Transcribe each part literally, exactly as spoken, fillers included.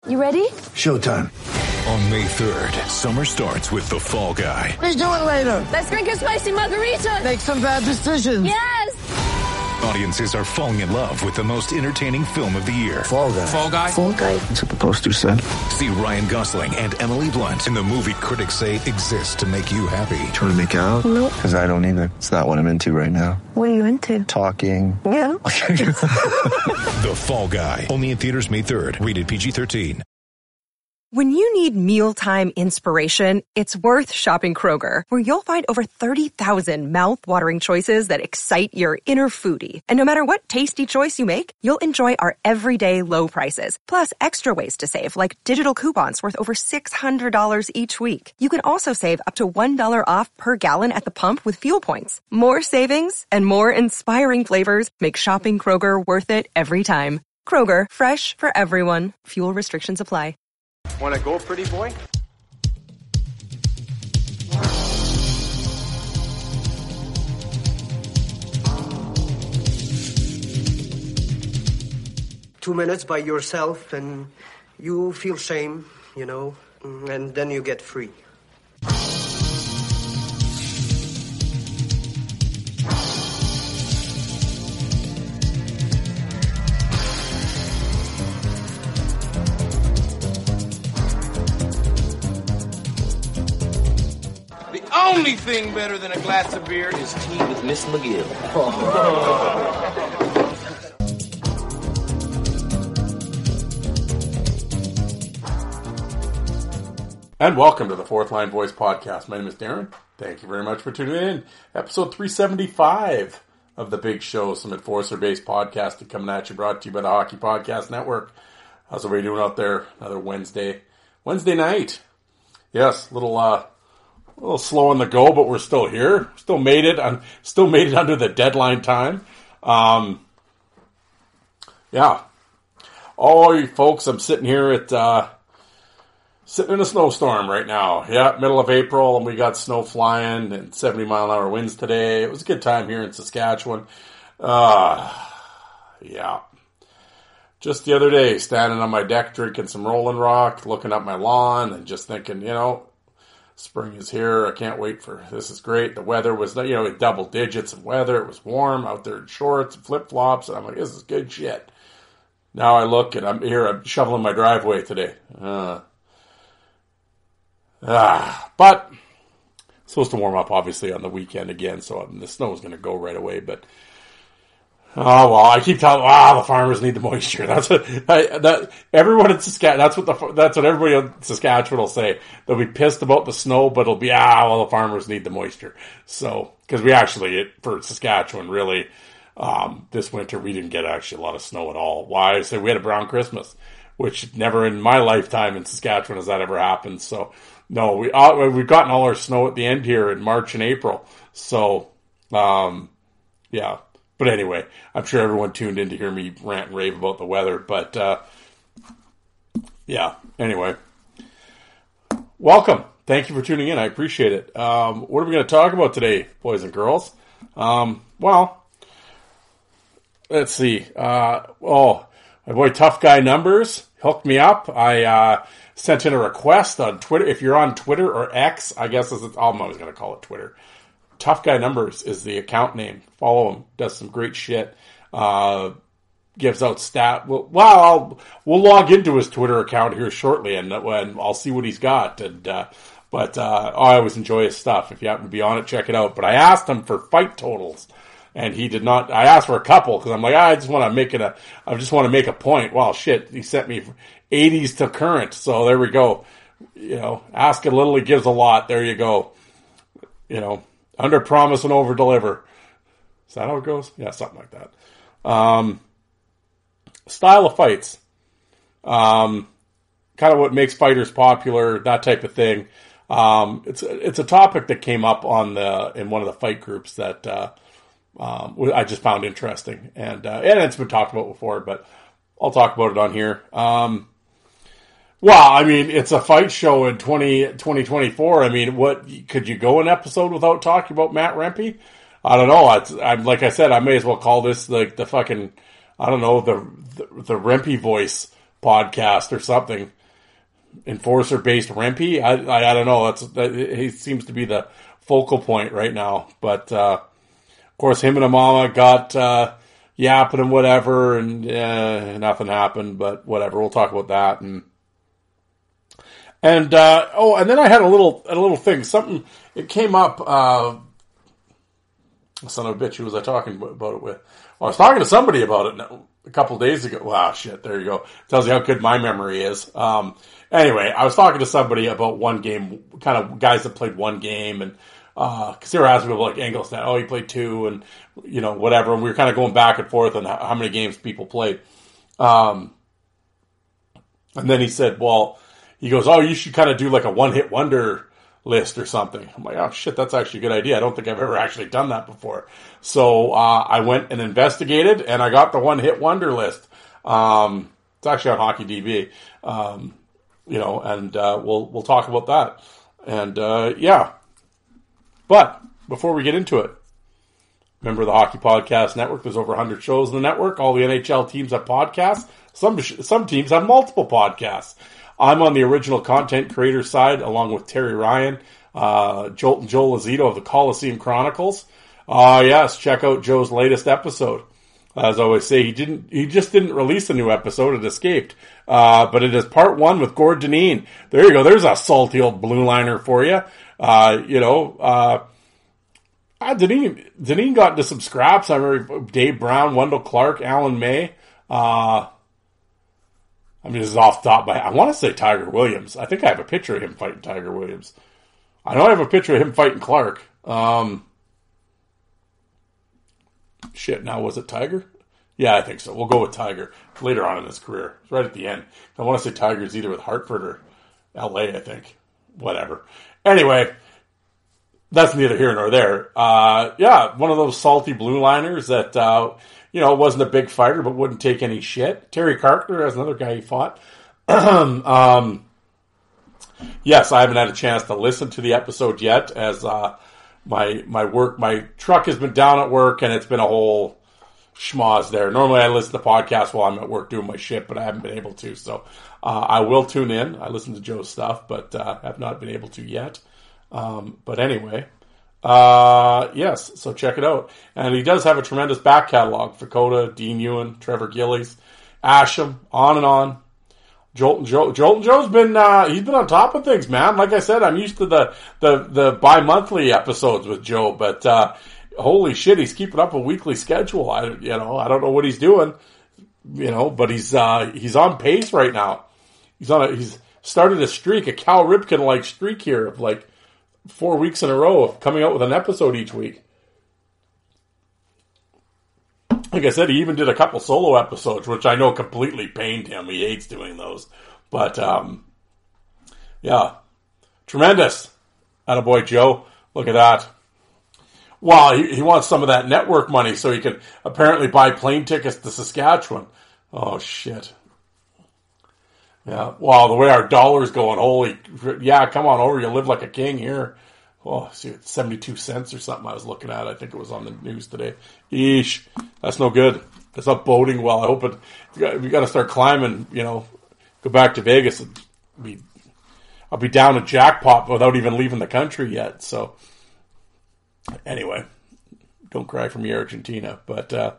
You ready? Showtime. On May third, summer starts with The Fall Guy. Let's do it later. Let's drink a spicy margarita. Make some bad decisions. Yes. Audiences are falling in love with the most entertaining film of the year. Fall Guy. Fall Guy? Fall Guy. That's what the poster said. See Ryan Gosling and Emily Blunt in the movie critics say exists to make you happy. Trying to make it out? Nope. Because I don't either. It's not what I'm into right now. What are you into? Talking. Yeah. The Fall Guy. Only in theaters May third. Rated P G thirteen. When you need mealtime inspiration, it's worth shopping Kroger, where you'll find over thirty thousand mouth-watering choices that excite your inner foodie. And no matter what tasty choice you make, you'll enjoy our everyday low prices, plus extra ways to save, like digital coupons worth over six hundred dollars each week. You can also save up to one dollar off per gallon at the pump with fuel points. More savings and more inspiring flavors make shopping Kroger worth it every time. Kroger, fresh for everyone. Fuel restrictions apply. Want to go, pretty boy? Two minutes by yourself and you feel shame, you know, and then you get free. Only thing better than a glass of beer is tea with Miss McGill. And welcome to the Fourth Line Voice Podcast. My name is Darren. Thank you very much for tuning in. Episode three seventy-five of the Big Show, some Enforcer-based podcasting coming at you, brought to you by the Hockey Podcast Network. How's everybody doing out there? Another Wednesday. Wednesday night. Yes, little, uh, a little slow on the go, but we're still here. Still made it. I'm still made it under the deadline time. Um, yeah. Oh, you folks, I'm sitting here at, uh, sitting in a snowstorm right now. Yeah, middle of April, and we got snow flying and seventy mile an hour winds today. It was a good time here in Saskatchewan. Uh, yeah. Just the other day, standing on my deck, drinking some Rolling Rock, looking up my lawn, and just thinking, you know, spring is here. I can't wait for this. Is great. The weather was, you know, double digits of weather. It was warm out there in shorts and flip flops. And I'm like, this is good shit. Now I look and I'm here. I'm shoveling my driveway today. Uh, ah, but it's supposed to warm up obviously on the weekend again. So um, the snow is going to go right away. But oh well, I keep telling, ah, the farmers need the moisture. That's what I, that everyone in Saskatchewan. That's what the that's what everybody in Saskatchewan will say. They'll be pissed about the snow, but it'll be ah, well, the farmers need the moisture. So because we actually it, for Saskatchewan really um, this winter we didn't get actually a lot of snow at all. Why? I say we had a brown Christmas, which never in my lifetime in Saskatchewan has that ever happened. So no, we uh, we've gotten all our snow at the end here in March and April. So um, yeah. But anyway, I'm sure everyone tuned in to hear me rant and rave about the weather. But, uh, yeah, anyway. Welcome. Thank you for tuning in. I appreciate it. Um, what are we going to talk about today, boys and girls? Um, well, let's see. Uh, oh, my boy Tough Guy Numbers hooked me up. I uh, sent in a request on Twitter. If you're on Twitter or X, I guess it's, I'm always going to call it Twitter. Tough Guy Numbers is the account name. Follow him. Does some great shit. Uh, gives out stat. Well, well I'll, we'll log into his Twitter account here shortly, and, and I'll see what he's got. And uh, but uh, I always enjoy his stuff. If you happen to be on it, check it out. But I asked him for fight totals, and he did not. I asked for a couple because I'm like, I just want to make it a. I just want to make a point. Well, shit, he sent me eighties to current. So there we go. You know, ask a little, he gives a lot. There you go. You know. Under promise and over deliver. Is that how it goes? Yeah, something like that. Um, style of fights. Um, kind of what makes fighters popular, that type of thing. Um, it's it's a topic that came up on the in one of the fight groups that uh, um, I just found interesting, and uh, and it's been talked about before, but I'll talk about it on here. Um, Well, I mean, it's a fight show in twenty twenty-four. I mean, what could you go an episode without talking about Matt Rempe? I don't know. It's, I'm like I said, I may as well call this like the fucking I don't know the the, the Rempe Voice podcast or something. enforcer-based Rempy. I, I I don't know. That's that, he seems to be the focal point right now. But uh, of course, him and Amama got uh, yapping and whatever, and uh, nothing happened. But whatever, we'll talk about that. And and uh, oh, and then I had a little a little thing. Something it came up. Uh, son of a bitch, who was I talking about it with? Well, I was talking to somebody about it a couple of days ago. Wow, shit, there you go. Tells you how good my memory is. Um, anyway, I was talking to somebody about one game, kind of guys that played one game, and uh, cause they were asking me about like Engelstad, oh, he played two, and, you know, whatever, and we were kind of going back and forth on how, how many games people played. Um, and then he said, well, he goes, oh, you should kind of do like a one-hit wonder list or something. I'm like, oh shit, that's actually a good idea. I don't think I've ever actually done that before. So uh, I went and investigated, and I got the one hit wonder list. Um, it's actually on Hockey D B, um, you know, and uh, we'll we'll talk about that. And uh, yeah, but before we get into it, remember the Hockey Podcast Network. There's over one hundred shows in the network. All the N H L teams have podcasts. Some some teams have multiple podcasts. I'm on the original content creator side, along with Terry Ryan, uh, Joel, Joel Lazito of the Coliseum Chronicles. Uh, yes, check out Joe's latest episode. As I always say, he didn't, he just didn't release a new episode. It escaped. Uh, but it is part one with Gord Dineen. There you go. There's a salty old blue liner for you. Uh, you know, uh, uh Dineen, Dineen got into some scraps. I remember Dave Brown, Wendell Clark, Alan May, uh, I mean, this is off the top of my head. I want to say Tiger Williams. I think I have a picture of him fighting Tiger Williams. I know I have a picture of him fighting Clark. Um, shit, now was it Tiger? Yeah, I think so. We'll go with Tiger later on in his career. It's right at the end. I want to say Tiger's either with Hartford or L A, I think. Whatever. Anyway, that's neither here nor there. Uh, yeah, one of those salty blue liners that... Uh, You know, wasn't a big fighter, but wouldn't take any shit. Terry Carpenter is another guy he fought. um, yes, I haven't had a chance to listen to the episode yet, as uh, my my work, my truck has been down at work, and it's been a whole schmoz there. Normally, I listen to podcasts while I'm at work doing my shit, but I haven't been able to. So uh, I will tune in. I listen to Joe's stuff, but uh, have not been able to yet. Um, but anyway. Uh, yes, so check it out. And he does have a tremendous back catalog. Fakota, Dean Ewan, Trevor Gillies, Asham, on and on. Jolton Joe, Jolton Joe's been, uh, he's been on top of things, man. Like I said, I'm used to the, the, the bi-monthly episodes with Joe, but, uh, holy shit, he's keeping up a weekly schedule. I, you know, I don't know what he's doing, you know, but he's, uh, he's on pace right now. He's on a, he's started a streak, a Cal Ripken-like streak here of like, four weeks in a row of coming out with an episode each week. Like I said, he even did a couple solo episodes, which I know completely pained him. He hates doing those. But, um, yeah. Tremendous. Attaboy Joe. Look at that. Well, he, he wants some of that network money so he can apparently buy plane tickets to Saskatchewan. Oh, shit. Yeah, wow, the way our dollar's going, holy, yeah, come on over, you live like a king here. Oh, see, it's seventy-two cents or something I was looking at. I think it was on the news today. Eesh, that's no good. That's not boding well. I hope it, we got to start climbing, you know, go back to Vegas and be, I'll be down a jackpot without even leaving the country yet. So, anyway, don't cry for me, Argentina, but, uh,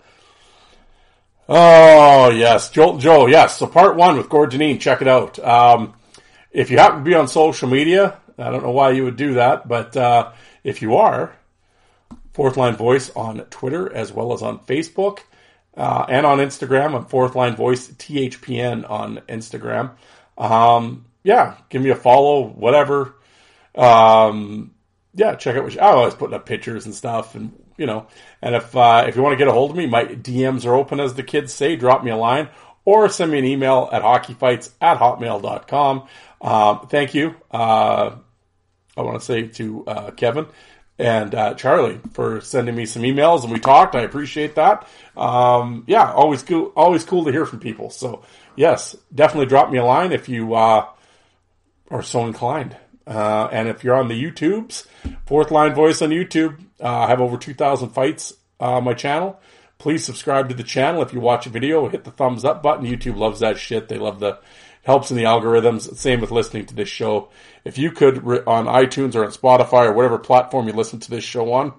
oh, yes. Joel, Joe, yes. So part one with Gord Dineen. Check it out. Um, if you happen to be on social media, I don't know why you would do that, but uh, if you are, Fourth Line Voice on Twitter as well as on Facebook uh, and on Instagram. I'm Fourth Line Voice T H P N on Instagram. Um, yeah, give me a follow, whatever. Um, yeah, check out what you, I always putting up pictures and stuff, and you know, and if uh, if you want to get a hold of me, my D Ms are open, as the kids say. Drop me a line or send me an email at hockeyfights at hotmail dot com. Um, thank you. Uh, I want to say to uh, Kevin and uh, Charlie for sending me some emails, and we talked. I appreciate that. Um, yeah, always cool. Always cool to hear from people. So yes, definitely drop me a line if you uh, are so inclined. Uh, and if you're on the YouTubes, Fourth Line Voice on YouTube, uh, I have over two thousand fights on my channel. Please subscribe to the channel. If you watch a video, hit the thumbs up button. YouTube loves that shit. They love the helps in the algorithms. Same with listening to this show. If you could, on iTunes or on Spotify or whatever platform you listen to this show on,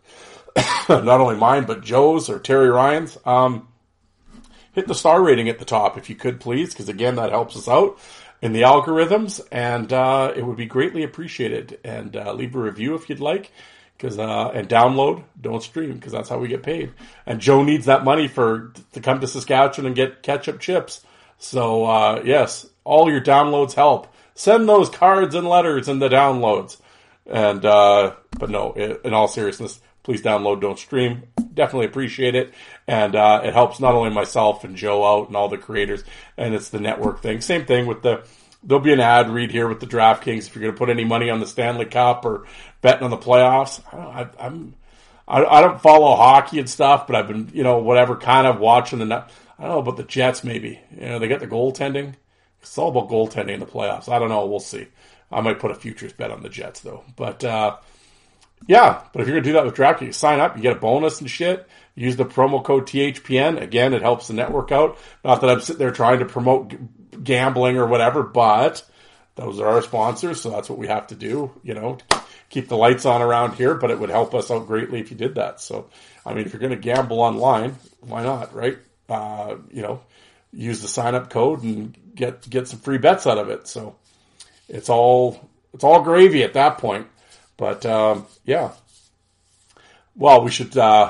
not only mine, but Joe's or Terry Ryan's, um, hit the star rating at the top if you could, please, because again, that helps us out in the algorithms, and uh, it would be greatly appreciated. And uh, leave a review if you'd like, because uh, and download, don't stream, because that's how we get paid. And Joe needs that money for to come to Saskatchewan and get ketchup chips. So uh, yes, all your downloads help. Send those cards and letters in the downloads. And uh, but no, in all seriousness, please download, don't stream. Definitely appreciate it. And uh, it helps not only myself and Joe out and all the creators, and it's the network thing. Same thing with the, there'll be an ad read here with the DraftKings if you're going to put any money on the Stanley Cup or betting on the playoffs. I don't, I, I'm, I, I don't follow hockey and stuff, but I've been, you know, whatever, kind of watching the, I don't know about the Jets maybe. You know, they got the goaltending. It's all about goaltending in the playoffs. I don't know. We'll see. I might put a futures bet on the Jets though. But, uh, yeah, but if you're going to do that with DraftKings, sign up, you get a bonus and shit. Use the promo code T H P N. Again, it helps the network out. Not that I'm sitting there trying to promote g- gambling or whatever, but those are our sponsors, so that's what we have to do, you know, to keep the lights on around here, but it would help us out greatly if you did that. So, I mean, if you're going to gamble online, why not, right? Uh, you know, use the sign-up code and get get some free bets out of it. So, it's all it's all gravy at that point. But, um, yeah. Well, we should, uh,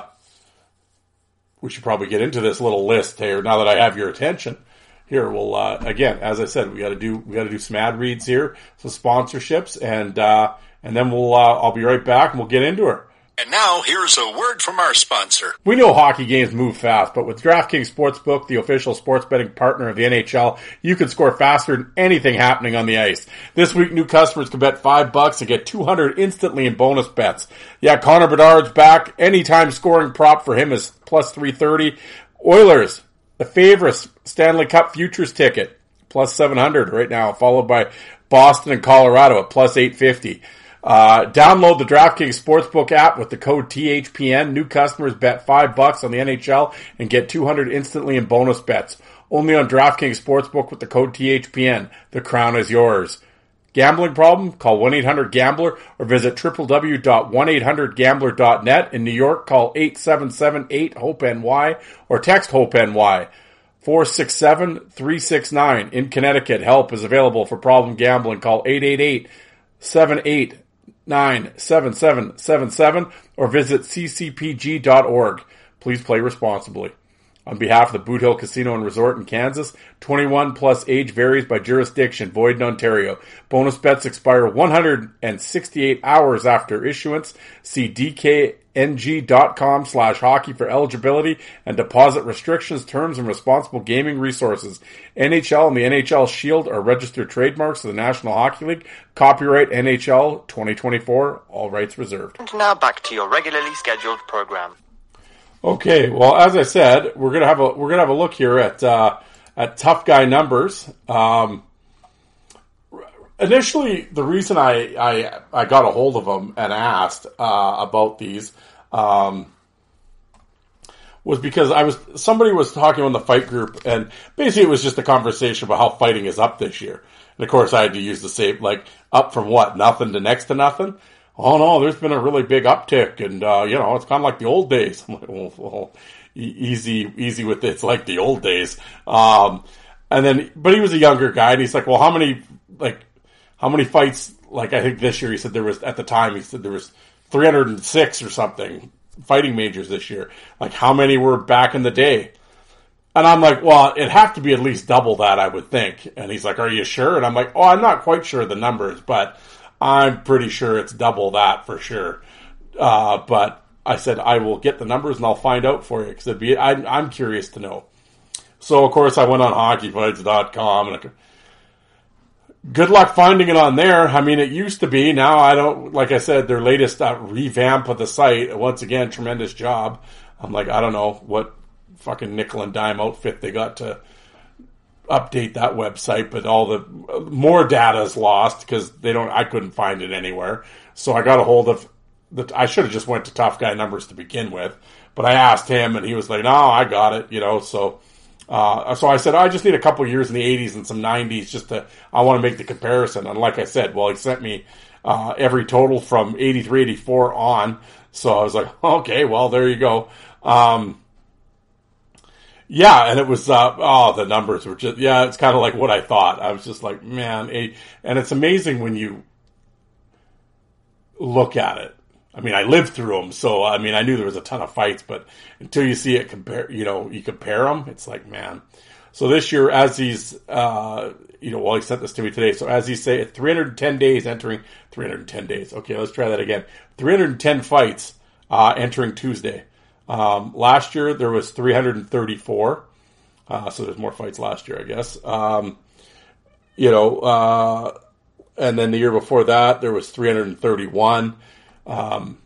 we should probably get into this little list here now that I have your attention. Here, we'll, uh, again, as I said, we gotta do, we gotta do some ad reads here, some sponsorships, and, uh, and then we'll, uh, I'll be right back and we'll get into her. And now, here's a word from our sponsor. We know hockey games move fast, but with DraftKings Sportsbook, the official sports betting partner of the N H L, you can score faster than anything happening on the ice. This week, new customers can bet five bucks and get two hundred instantly in bonus bets. Yeah, Connor Bedard's back. Anytime scoring prop for him is plus three thirty. Oilers, the favorites, Stanley Cup futures ticket, plus seven hundred right now, followed by Boston and Colorado at plus eight fifty. Uh, download the DraftKings Sportsbook app with the code T H P N. New customers bet five bucks on the N H L and get two hundred instantly in bonus bets. Only on DraftKings Sportsbook with the code T H P N. The crown is yours. Gambling problem? Call one eight hundred gambler or visit w w w dot one eight hundred gambler dot net. In New York, call eight seven seven eight hope N Y or text HOPE-NY. four six seven three six nine. In Connecticut, help is available for problem gambling. Call eight eight eight seven eight nine seven seven seven seven or visit c c p g dot org. Please play responsibly. On behalf of the Boot Hill Casino and Resort in Kansas, twenty-one plus age varies by jurisdiction, void in Ontario. Bonus bets expire one hundred sixty-eight hours after issuance. See d k n g dot com slash hockey for eligibility and deposit restrictions, terms, and responsible gaming resources. N H L and the N H L Shield are registered trademarks of the National Hockey League. Copyright N H L twenty twenty-four. All rights reserved. And now back to your regularly scheduled program. Okay, well, as I said, we're gonna have a we're gonna have a look here at uh, at tough guy numbers. Um, initially, the reason I, I I got a hold of them and asked uh, about these um, was because I was somebody was talking on the fight group, and basically it was just a conversation about how fighting is up this year. And of course, I had to use the same, like, up from what, nothing to next to nothing. Oh no, there's been a really big uptick, and uh, you know, it's kind of like the old days. I'm like, well, well e- easy, easy with it. It's like the old days. Um, and then, but he was a younger guy, and he's like, well, how many, like, how many fights? Like, I think this year he said there was, at the time he said there was three hundred six or something fighting majors this year. Like, how many were back in the day? And I'm like, well, it'd have to be at least double that, I would think. And he's like, are you sure? And I'm like, oh, I'm not quite sure of the numbers, but I'm pretty sure it's double that for sure. Uh, but I said, I will get the numbers and I'll find out for you, because it'd be, I, I'm curious to know. So, of course, I went on hockey fights dot com, and I, good luck finding it on there. I mean, it used to be. Now I don't, like I said, their latest uh, revamp of the site, once again, tremendous job. I'm like, I don't know what fucking nickel and dime outfit they got to update that website, but all the more data is lost because they don't, I couldn't find it anywhere. So I got a hold of the, I should have just went to Tough Guy Numbers to begin with, but I asked him and he was like, no, I got it, you know, so Uh, so I said, oh, I just need a couple years in the eighties and some nineties just to, I want to make the comparison. And like I said, well, he sent me uh, every total from eighty-three, eighty-four on. So I was like, okay, well, there you go. Um, yeah, and it was, uh, oh, the numbers were just, yeah, it's kind of like what I thought. I was just like, man, a, and it's amazing when you look at it. I mean, I lived through them, so, I mean, I knew there was a ton of fights, but until you see it compare, you know, you compare them, it's like, man. So this year, as he's, uh, you know, well, he sent this to me today, so as he say, at three hundred ten days entering, three hundred ten days, okay, let's try that again. three hundred ten fights, uh, entering Tuesday. Um, last year, there was three hundred thirty-four, uh, so there's more fights last year, I guess. Um, you know, uh, and then the year before that, there was three hundred thirty-one. Um,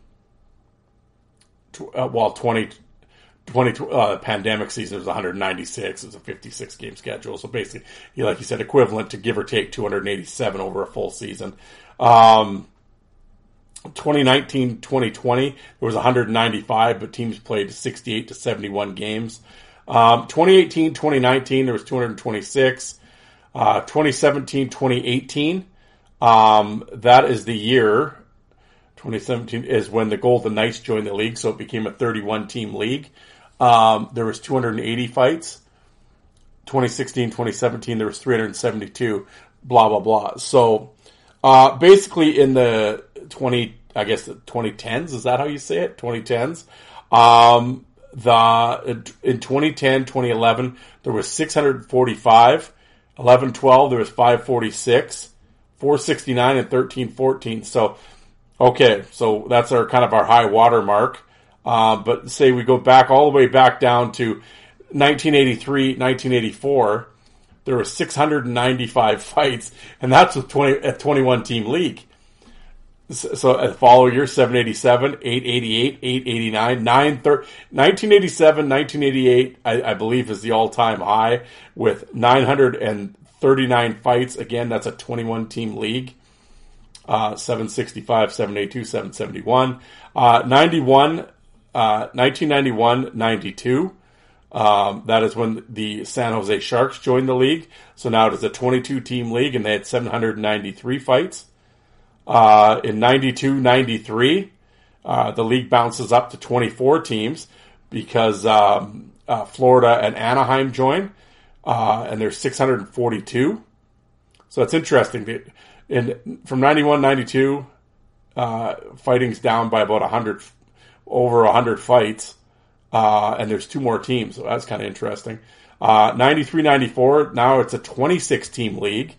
tw- uh, well, twenty, twenty uh, pandemic season was one hundred ninety-six. It was a fifty-six game schedule. So basically, you like you said, equivalent to give or take two hundred eighty-seven over a full season. Um, twenty nineteen, twenty twenty, there was one hundred ninety-five, but teams played sixty-eight to seventy-one games. Um, twenty eighteen, twenty nineteen, there was two hundred twenty-six. Uh, twenty seventeen, twenty eighteen, um, that is the year. twenty seventeen is when the Golden Knights joined the league, so it became a thirty-one team league. Um, there was two hundred eighty fights. twenty sixteen, twenty seventeen, there was three hundred seventy-two, blah, blah, blah. So, uh, basically in the twenty, I guess the twenty tens, is that how you say it? twenty tens. Um, the, in twenty ten, twenty eleven, there was six hundred forty-five. eleven twelve, there was five forty-six. four sixty-nine and thirteen fourteen. So, okay, so that's our kind of our high water mark. Uh, but say we go back all the way back down to nineteen eighty-three, nineteen eighty-four, there were six hundred ninety-five fights, and that's a twenty a twenty-one team league. So, so the following year, seven eighty-seven, eight eighty-eight, eight eighty-nine, nine thirty, nineteen eighty-seven, nineteen eighty-eight, I, I believe is the all-time high with nine hundred thirty-nine fights. Again, that's a twenty-one team league. Uh, seven sixty-five, seven eighty-two, seven seventy-one, uh, ninety-one, uh, nineteen ninety-one, ninety-two. Um, that is when the San Jose Sharks joined the league. So now it is a twenty-two team league, and they had seven hundred ninety-three fights. Uh, in ninety-two, ninety-three, uh, the league bounces up to twenty-four teams because, um, uh, Florida and Anaheim join, uh, and there's six hundred forty-two. So it's interesting. In, from ninety-one, ninety-two, uh, fighting's down by about one hundred, over one hundred fights, uh, and there's two more teams, so that's kind of interesting. Uh, ninety-three, ninety-four, now it's a twenty-six team league.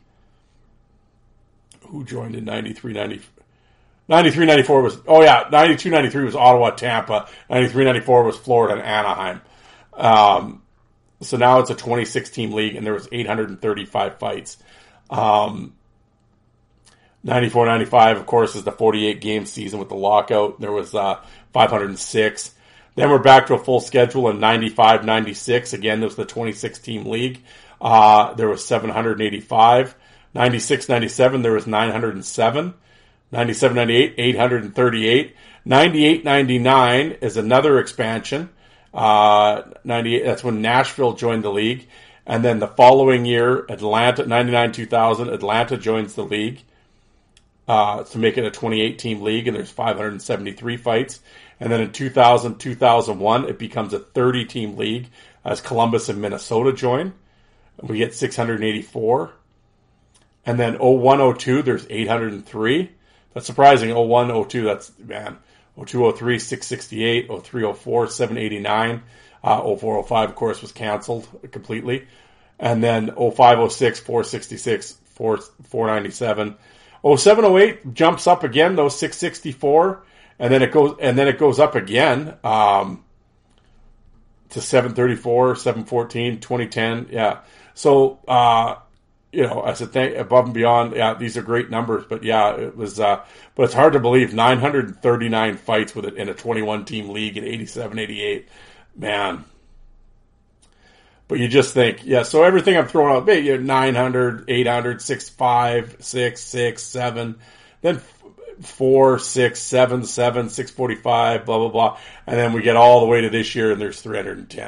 Who joined in ninety-three, ninety-four? ninety-three, ninety-four was, oh yeah, ninety-two, ninety-three was Ottawa, Tampa. ninety-three, ninety-four was Florida and Anaheim. Um, so now it's a twenty-six team league, and there was eight hundred thirty-five fights. Um, ninety-four, ninety-five, of course, is the forty-eight game season with the lockout. There was, uh, five hundred six. Then we're back to a full schedule in ninety-five, ninety-six. Again, there was the twenty-six team league. Uh, there was seven hundred eighty-five. ninety-six, ninety-seven, there was nine hundred seven. ninety-seven, ninety-eight, eight hundred thirty-eight. ninety-eight, ninety-nine is another expansion. Uh, ninety-eight, that's when Nashville joined the league. And then the following year, Atlanta, ninety-nine, two thousand, Atlanta joins the league, uh, to make it a twenty-eight team league, and there's five hundred seventy-three fights. And then in two thousand, two thousand one, it becomes a thirty team league as Columbus and Minnesota join. We get six hundred eighty-four. And then oh one, oh two, there's eight hundred three. That's surprising. oh one, oh two, that's, man. oh two, oh three, six sixty-eight. oh three, oh four, seven eighty-nine. Uh, oh four, oh five, of course, was canceled completely. And then oh five, oh six, four sixty-six, four ninety-seven. oh seven, oh eight jumps up again, though, six sixty-four. And then it goes, and then it goes up again, um, to seven thirty-four, seven fourteen, twenty ten. Yeah. So, uh, you know, I said, thank, above and beyond, yeah, these are great numbers, but yeah, it was, uh, but it's hard to believe nine hundred thirty-nine fights with it in a twenty-one team league in eighty-seven, eighty-eight. Man. But you just think, yeah, so everything I'm throwing out, you know, nine hundred, eight hundred, six, five, six, six, seven, then four, six, seven, seven, six forty-five, blah, blah, blah. And then we get all the way to this year and there's three hundred ten.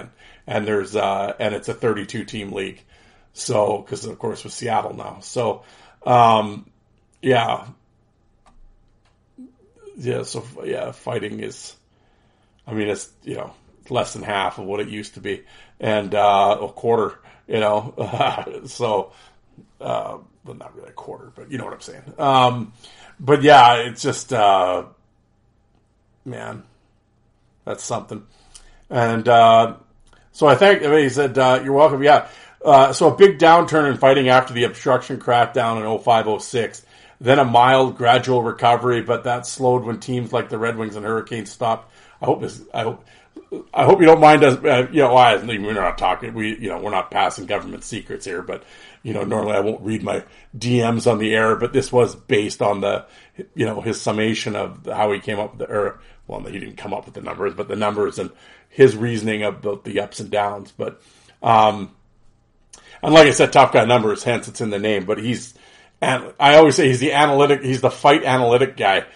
and there's uh, and it's a thirty-two team league. So, because of course with Seattle now, so um, yeah, yeah. So yeah, fighting is, I mean, it's you know less than half of what it used to be, and uh, a quarter, you know. so, uh, well, not really a quarter, but you know what I'm saying. Um, but yeah, it's just, uh, man, that's something. And uh, so I think I mean, he said, uh, "You're welcome." Yeah. Uh, so a big downturn in fighting after the obstruction crackdown in oh five oh six. Then a mild, gradual recovery, but that slowed when teams like the Red Wings and Hurricanes stopped. I hope this. I hope. I hope you don't mind us. Uh, you know, I, we're not talking. We, you know, we're not passing government secrets here. But you know, normally I won't read my D Ms on the air. But this was based on the, you know, his summation of how he came up with the. Or, well, he didn't come up with the numbers, but the numbers and his reasoning about the ups and downs. But. um And like I said, tough guy numbers, hence it's in the name. But he's, and I always say he's the analytic, he's the fight analytic guy.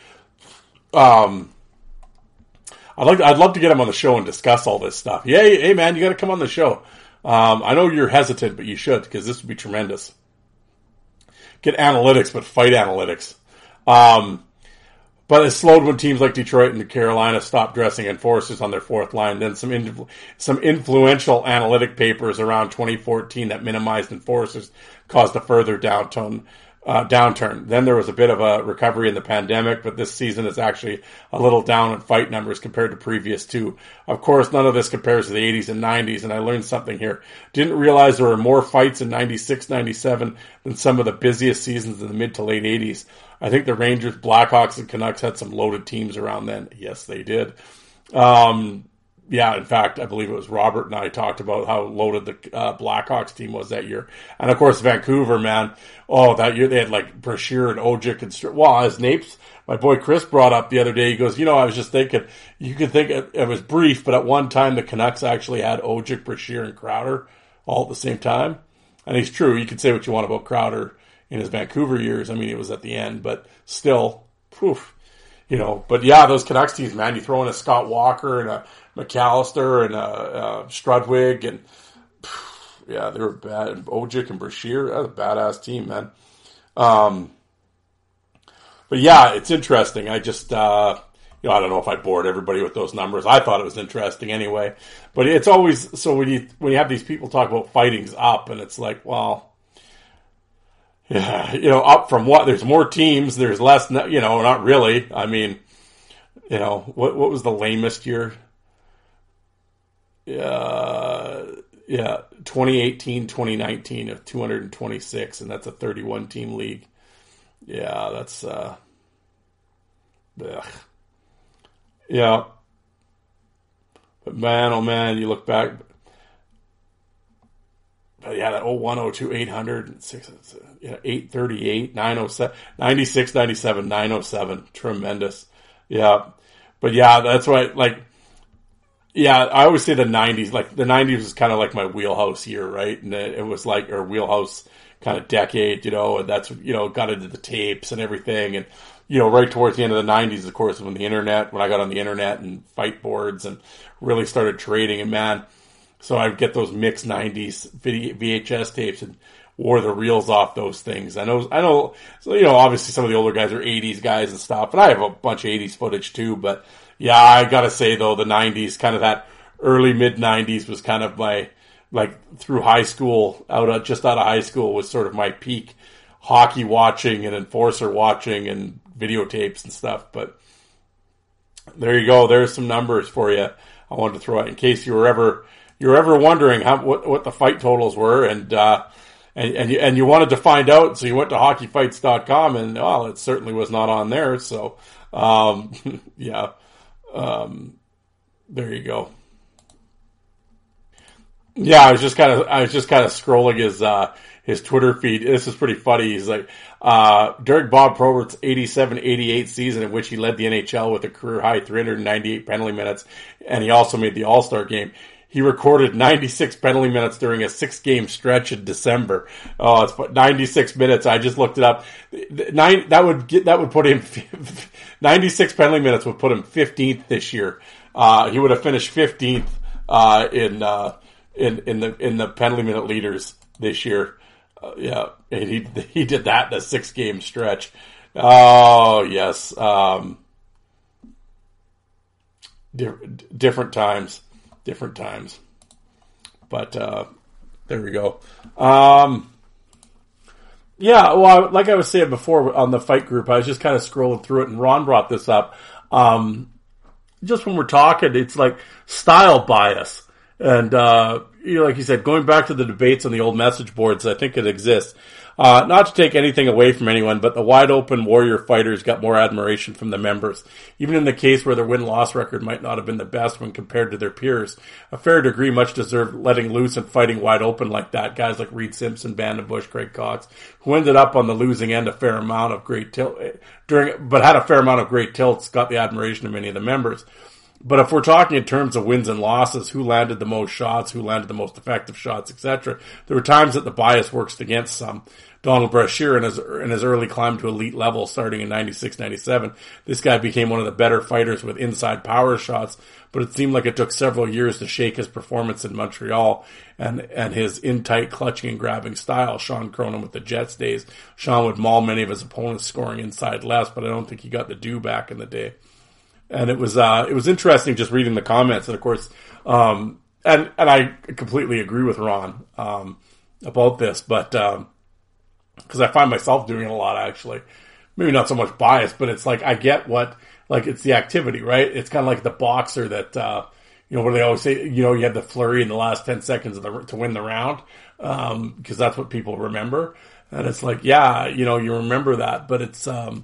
Um, I'd like, to, I'd love to get him on the show and discuss all this stuff. Yeah, hey, hey man, you got to come on the show. Um, I know you're hesitant, but you should because this would be tremendous. Get analytics, but fight analytics. Um, But it slowed when teams like Detroit and Carolina stopped dressing enforcers on their fourth line. Then some in, some influential analytic papers around twenty fourteen that minimized enforcers caused a further downturn. Uh, downturn. Then there was a bit of a recovery in the pandemic, but this season is actually a little down in fight numbers compared to previous two. Of course, none of this compares to the eighties and nineties, and I learned something here. Didn't realize there were more fights in ninety-six, ninety-seven than some of the busiest seasons in the mid to late eighties. I think the Rangers, Blackhawks, and Canucks had some loaded teams around then. Yes, they did. Um, yeah, in fact, I believe it was Robert and I talked about how loaded the uh, Blackhawks team was that year. And, of course, Vancouver, man. Oh, that year they had, like, Brashear and Ojic and... St- well, as Napes, my boy Chris brought up the other day, he goes, you know, I was just thinking, you could think it, it was brief, but at one time the Canucks actually had Ojic, Brashear, and Crowder all at the same time. And he's true. You could say what you want about Crowder in his Vancouver years. I mean, it was at the end, but still, poof, you know. But yeah, those Canucks teams, man, you throw in a Scott Walker and a McAllister and a, a Strudwig, and poof, yeah, they were bad. And Ojic and Brashear, that was a badass team, man. Um, but yeah, it's interesting. I just, uh, you know, I don't know if I bored everybody with those numbers. I thought it was interesting anyway. But it's always, so when you, when you have these people talk about fighting's up, and it's like, well, yeah, you know, up from what? There's more teams. There's less, you know, not really. I mean, you know, what what was the lamest year? Uh, yeah, twenty eighteen, twenty nineteen of two hundred twenty-six, and that's a thirty-one team league. Yeah, that's, uh, ugh. Yeah. But man, oh man, you look back. But yeah, that oh one, oh two, eight hundred, six, you know, eight thirty-eight, nine oh seven, ninety-six, ninety-seven, nine oh seven. Tremendous. Yeah. But yeah, that's right. Like, yeah, I always say the nineties, like the nineties was kind of like my wheelhouse year, right? And it was like, or wheelhouse kind of decade, you know, and that's, you know, got into the tapes and everything. And, you know, right towards the end of the nineties, of course, when the internet, when I got on the internet and fight boards and really started trading, and man, so I'd get those mixed nineties V H S tapes and wore the reels off those things. I know, I know, so, you know, obviously some of the older guys are eighties guys and stuff, and I have a bunch of eighties footage too, but yeah, I gotta say though, the nineties, kind of that early mid nineties was kind of my, like through high school, out of, just out of high school was sort of my peak hockey watching and enforcer watching and videotapes and stuff. But there you go. There's some numbers for you. I wanted to throw out in case you were ever, you were ever wondering how, what, what the fight totals were, and, uh, and, and you, and you wanted to find out. So you went to hockey fights dot com, and well, it certainly was not on there. So, um, yeah, um, there you go. Yeah, I was just kind of, I was just kind of scrolling his, uh, his Twitter feed. This is pretty funny. He's like, uh, during Bob Probert's eighty-seven eighty-eight season, in which he led the N H L with a career high three hundred ninety-eight penalty minutes, and he also made the All-Star game. He recorded ninety-six penalty minutes during a six-game stretch in December. Oh, it's ninety-six minutes. I just looked it up. Nine, that would get, that would put him, ninety-six penalty minutes would put him fifteenth this year. Uh, he would have finished fifteenth, uh, in, uh, in, in the in the penalty minute leaders this year. Uh, yeah, and he he did that in a six game stretch. Oh yes, um, di- different times, different times. But uh, there we go. Um, yeah, well, like I was saying before on the fight group, I was just kind of scrolling through it, and Ron brought this up. Um, just when we're talking, it's like style bias. And, uh, you know, like you said, going back to the debates on the old message boards, I think it exists. Uh, not to take anything away from anyone, but the wide open Warrior fighters got more admiration from the members. Even in the case where their win-loss record might not have been the best when compared to their peers, a fair degree much deserved letting loose and fighting wide open like that. Guys like Reed Simpson, Vandenbush, Craig Cox, who ended up on the losing end a fair amount of great tilt during, but had a fair amount of great tilts, got the admiration of many of the members. But if we're talking in terms of wins and losses, who landed the most shots, who landed the most effective shots, et cetera, there were times that the bias worked against some. Donald Brashear in his, in his early climb to elite level starting in ninety-six ninety-seven, this guy became one of the better fighters with inside power shots, but it seemed like it took several years to shake his performance in Montreal and, and his in-tight clutching and grabbing style. Sean Cronin with the Jets days. Sean would maul many of his opponents scoring inside less, but I don't think he got the due back in the day. And it was, uh, it was interesting just reading the comments. And of course, um, and, and I completely agree with Ron, um, about this, but, um, cause I find myself doing it a lot actually. Maybe not so much bias, but it's like, I get what, like, it's the activity, right? It's kind of like the boxer that, uh, you know, where they always say, you know, you had the flurry in the last ten seconds of the, to win the round. Um, cause that's what people remember. And it's like, yeah, you know, you remember that, but it's, um,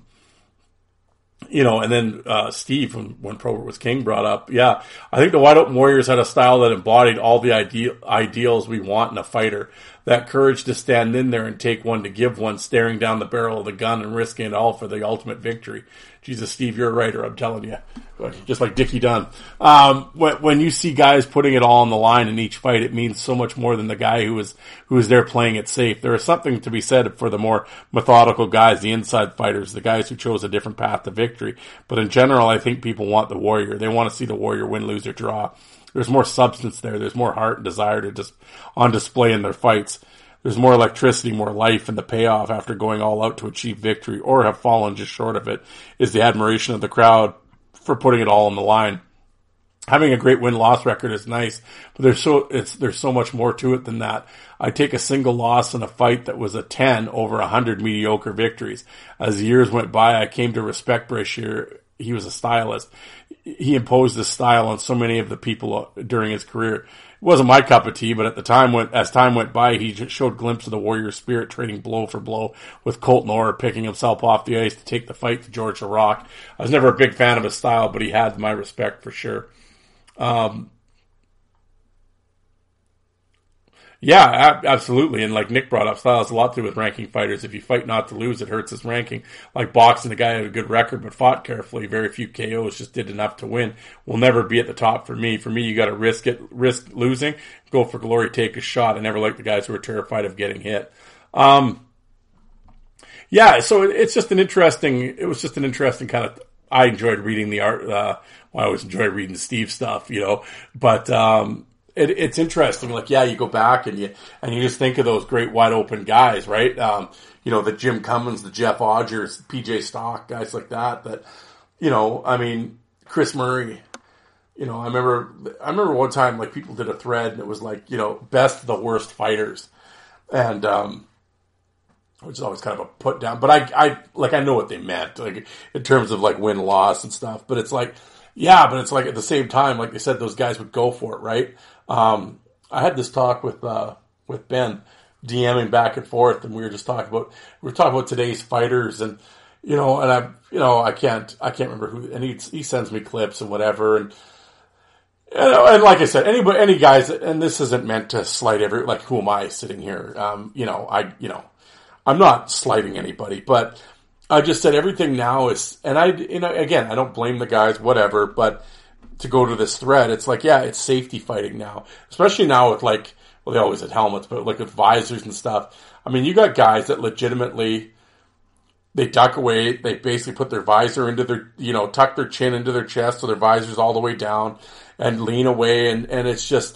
you know, and then uh, Steve, when, when Probert was king, brought up, yeah, I think the Wide Open Warriors had a style that embodied all the ideal, ideals we want in a fighter. That courage to stand in there and take one to give one, staring down the barrel of the gun and risking it all for the ultimate victory. Jesus, Steve, you're a writer, I'm telling you. Just like Dickie Dunn. Um, when, when you see guys putting it all on the line in each fight, it means so much more than the guy who is, who is there playing it safe. There is something to be said for the more methodical guys, the inside fighters, the guys who chose a different path to victory. But in general, I think people want the Warrior. They want to see the Warrior win, lose, or draw. There's more substance there. There's more heart and desire to just on display in their fights. There's more electricity, more life, and the payoff after going all out to achieve victory or have fallen just short of it is the admiration of the crowd for putting it all on the line. Having a great win-loss record is nice, but there's so it's there's so much more to it than that. I take a single loss in a fight that was a ten over a hundred mediocre victories. As the years went by, I came to respect Brashear. He was a stylist. He imposed his style on so many of the people during his career. It wasn't my cup of tea, but at the time, when, as time went by, he showed glimpses of the Warrior spirit, trading blow for blow with Colton Orr, picking himself off the ice to take the fight to George LaRock. I was never a big fan of his style, but he had my respect for sure. Um, Yeah, ab- absolutely. And like Nick brought up, style has a lot to do with ranking fighters. If you fight not to lose, it hurts his ranking. Like boxing, the guy had a good record but fought carefully. Very few K Os, just did enough to win. Will never be at the top for me. For me, you got to risk it, risk losing, go for glory, take a shot. I never liked the guys who are terrified of getting hit. Um, yeah, so it, it's just an interesting, it was just an interesting kind of, I enjoyed reading the art, uh, well, I always enjoy reading Steve stuff, you know, but, um, It, it's interesting. Like, yeah, you go back and you, and you just think of those great wide open guys, right? Um, you know, the Jim Cummins, the Jeff Odgers, P J Stock, guys like that, that, you know, I mean, Chris Murray, you know, I remember, I remember one time, like, people did a thread and it was like, you know, best of the worst fighters. And, um, which is always kind of a put down, but I, I, like, I know what they meant, like, in terms of like win loss and stuff, but it's like, yeah, but it's like at the same time, like they said, those guys would go for it, right? Um, I had this talk with, uh, with Ben, DMing back and forth, and we were just talking about, we were talking about today's fighters, and, you know, and I, you know, I can't, I can't remember who, and he, he sends me clips and whatever, and, you know, and like I said, anybody, any guys, and this isn't meant to slight every, like, who am I sitting here? Um, you know, I, you know, I'm not slighting anybody, but I just said everything now is, and I, you know, again, I don't blame the guys, whatever, but to go to this thread, it's like, yeah, it's safety fighting now, especially now with like, well, they always had helmets, but like with visors and stuff. I mean, you got guys that legitimately, they duck away, they basically put their visor into their, you know, tuck their chin into their chest so their visor's all the way down and lean away, and, and it's just,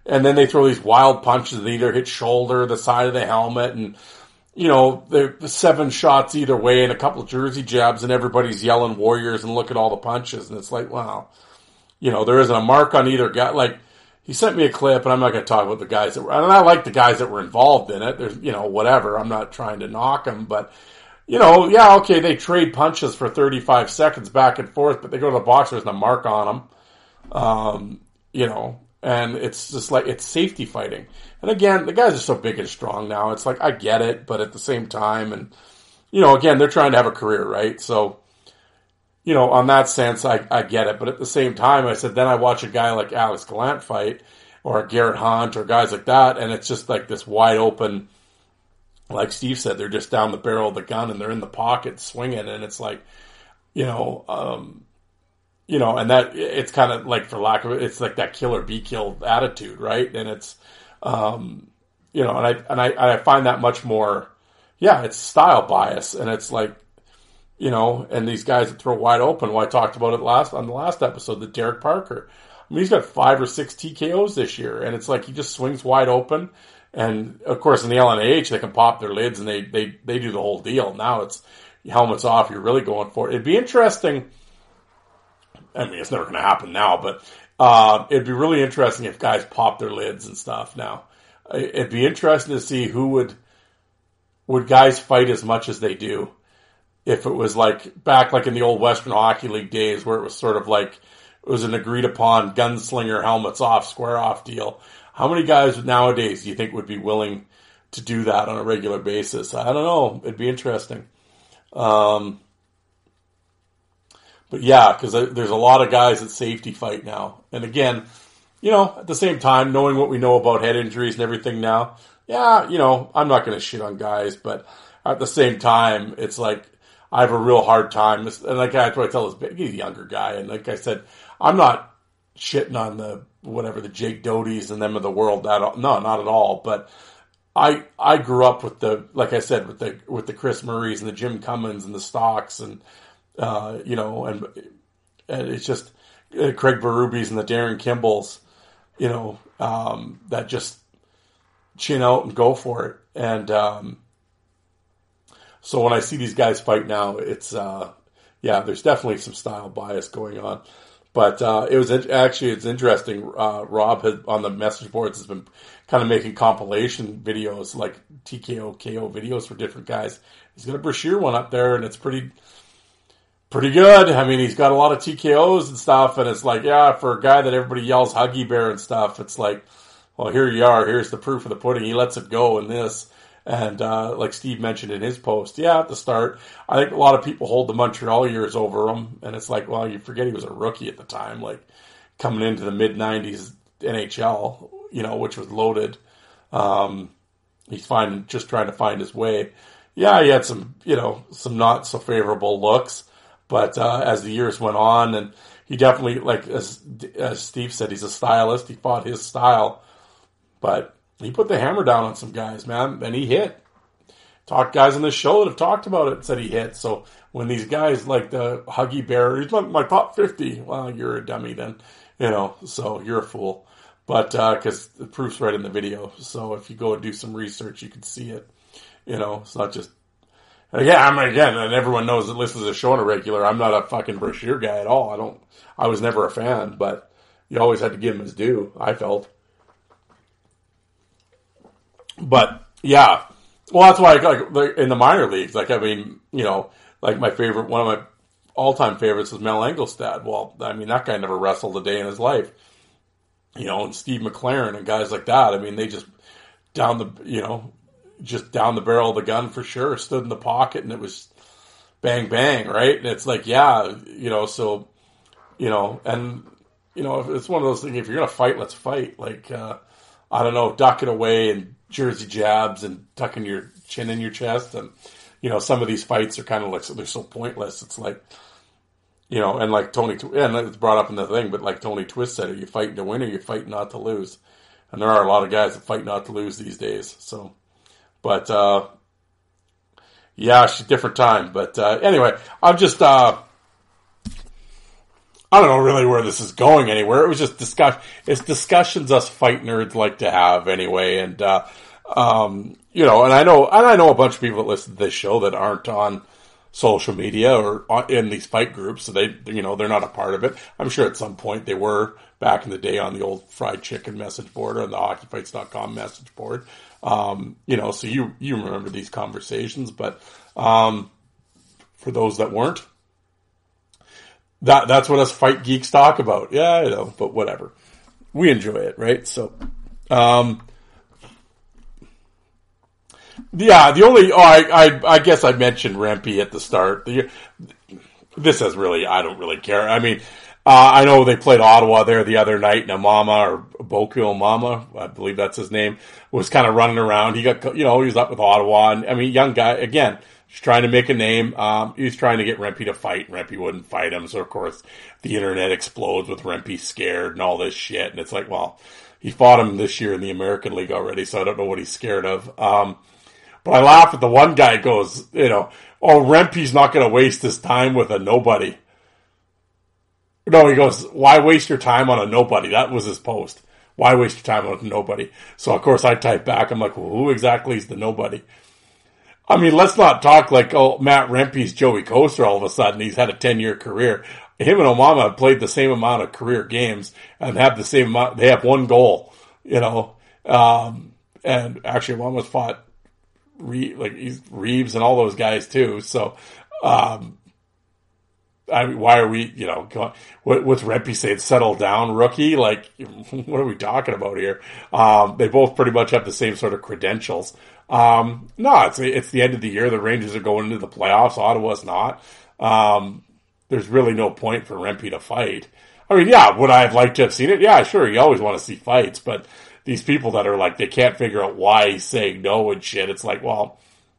and then they throw these wild punches that either hit shoulder, the side of the helmet, and, you know, they're seven shots either way and a couple of jersey jabs, and everybody's yelling Warriors and look at all the punches. And it's like, wow, you know, there isn't a mark on either guy. Like, he sent me a clip, and I'm not going to talk about the guys that were, and I like the guys that were involved in it. There's, you know, whatever. I'm not trying to knock them, but, you know, yeah, okay, they trade punches for thirty-five seconds back and forth, but they go to the box, there's a mark on them. Um, you know, and it's just like, it's safety fighting. And again, the guys are so big and strong now. It's like, I get it, but at the same time, and, you know, again, they're trying to have a career, right? So, you know, on that sense, I, I get it. But at the same time, I said, then I watch a guy like Alex Gallant fight, or Garrett Hunt, or guys like that, and it's just like this wide open, like Steve said, they're just down the barrel of the gun, and they're in the pocket swinging, and it's like, you know, um, you know, and that, it's kind of like, for lack of it, it's like that kill or be killed attitude, right? And it's, um, you know, and I, and I, I find that much more, yeah, it's style bias, and it's like, you know, and these guys that throw wide open, well, I talked about it last, on the last episode, the Derek Parker. I mean, he's got five or six T K Os this year, and it's like, he just swings wide open, and of course in the L N A H, they can pop their lids, and they, they, they do the whole deal. Now it's helmets off, you're really going for it. It'd be interesting, I mean, it's never going to happen now, but uh, it'd be really interesting if guys pop their lids and stuff now. It'd be interesting to see who would, would guys fight as much as they do. If it was like, back like in the old Western Hockey League days, where it was sort of like, it was an agreed upon gunslinger helmets off, square off deal. How many guys nowadays do you think would be willing to do that on a regular basis? I don't know. It'd be interesting. Um, But yeah, because there's a lot of guys that safety fight now. And again, you know, at the same time, knowing what we know about head injuries and everything now, yeah, you know, I'm not going to shit on guys, but at the same time, it's like, I have a real hard time. And like I try to tell this big, he's a younger guy. And like I said, I'm not shitting on the, whatever, the Jake Doty's and them of the world. That, no, not at all. But I, I grew up with the, like I said, with the, with the Chris Murrays and the Jim Cummins and the Stocks and, Uh, you know, and, and it's just uh, Craig Berubes and the Darren Kimballs, you know, um, that just chin out and go for it. And um, so when I see these guys fight now, it's, uh, yeah, there's definitely some style bias going on. But uh, it was actually, it's interesting. Uh, Rob had, on the message boards, has been kind of making compilation videos, like T K O, K O videos for different guys. He's got a Brashear one up there, and it's pretty... Pretty good. I mean, he's got a lot of T K Os and stuff, and it's like, yeah, for a guy that everybody yells Huggy Bear and stuff, it's like, well, here you are. Here's the proof of the pudding. He lets it go in this. And uh, like Steve mentioned in his post, yeah, at the start, I think a lot of people hold the Montreal years over him, and it's like, well, you forget he was a rookie at the time, like coming into the mid nineties N H L, you know, which was loaded. Um, he's finding, just trying to find his way. Yeah, he had some, you know, some not so favorable looks. But uh, as the years went on, and he definitely, like as as Steve said, he's a stylist. He fought his style, but he put the hammer down on some guys, man, and he hit. Talked guys on this show that have talked about it said he hit. So when these guys like the Huggy Bear, he's like my top fifty. Well, you're a dummy then, you know. So you're a fool. But because uh, the proof's right in the video, so if you go and do some research, you can see it. You know, it's not just. Yeah, I mean, again, and everyone knows that listens to the show on a regular. I'm not a fucking Brashear guy at all. I don't, I was never a fan, but you always had to give him his due, I felt. But, yeah. Well, that's why, like, in the minor leagues, like, I mean, you know, like my favorite, one of my all-time favorites was Mel Engelstad. Well, I mean, that guy never wrestled a day in his life. You know, and Steve McLaren and guys like that. I mean, they just, down the, you know, just down the barrel of the gun for sure, stood in the pocket, and it was bang, bang, right? And it's like, yeah, you know, so, you know, and, you know, it's one of those things, if you're going to fight, let's fight. Like, uh, I don't know, duck it away and jersey jabs and tucking your chin in your chest. And, you know, some of these fights are kind of like, they're so pointless. It's like, you know, and like Tony, and it's brought up in the thing, but like Tony Twist said, are you fighting to win or are you fighting not to lose? And there are a lot of guys that fight not to lose these days, so. But, uh, yeah, it's a different time. But, uh, anyway, I'm just, uh, I don't know really where this is going anywhere. It was just discuss. It's discussions us fight nerds like to have anyway, and uh, um, you know, and I know, and I know a bunch of people that listen to this show that aren't on social media or in these fight groups, so they, you know, they're not a part of it. I'm sure at some point they were back in the day on the old fried chicken message board or on the hockey fights dot com message board. Um, you know, so you you remember these conversations, but um, for those that weren't. That that's what us fight geeks talk about. Yeah, I know, but whatever. We enjoy it, right? So, um, yeah, the only, oh, I, I, I guess I mentioned Rempe at the start. The, this is really, I don't really care. I mean, uh, I know they played Ottawa there the other night, and Amama, or Boku Amama, I believe that's his name, was kind of running around. He got, you know, he was up with Ottawa, and I mean, young guy, again, he's trying to make a name. Um, he was trying to get Rempe to fight, and Rempe wouldn't fight him. So, of course, the internet explodes with Rempe scared and all this shit. And it's like, well, he fought him this year in the American League already, so I don't know what he's scared of. Um, but I laugh at the one guy goes, you know, oh, Rempe's not going to waste his time with a nobody. No, he goes, why waste your time on a nobody? That was his post. Why waste your time on a nobody? So, of course, I type back. I'm like, well, who exactly is the nobody? I mean, let's not talk like, oh, Matt Rempe's Joey Coaster all of a sudden. He's had a ten-year career. Him and Omama have played the same amount of career games and have the same amount. They have one goal, you know. Um, and actually, Omama's fought Re- like he's Reeves and all those guys too. So, um, I mean, why are we, you know, going, what, what's Rempe saying? Settle down, rookie? Like, what are we talking about here? Um, they both pretty much have the same sort of credentials. Um, no, it's, it's the end of the year. The Rangers are going into the playoffs. Ottawa's not. Um, there's really no point for Rempe to fight. I mean, yeah, would I have liked to have seen it? Yeah, sure. You always want to see fights, but these people that are like, they can't figure out why he's saying no and shit. It's like, well,